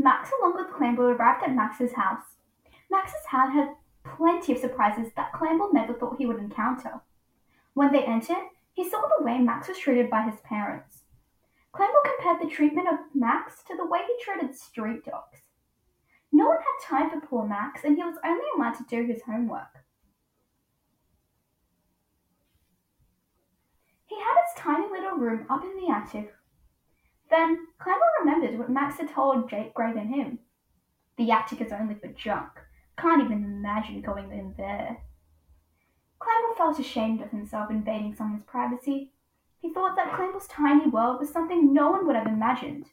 Max, along with Clamble, arrived at Max's house. Max's house had plenty of surprises that Clamble never thought he would encounter. When they entered, he saw the way Max was treated by his parents. Clamble compared the treatment of Max to the way he treated street dogs. No one had time for poor Max, and he was only allowed to do his homework. He had his tiny little room up in the attic. Then Clamble remembered what Max had told Jake, Greg, and him. The attic is only for junk. Can't even imagine going in there. Clamble felt ashamed of himself invading someone's privacy. He thought that Clamble's tiny world was something no one would have imagined.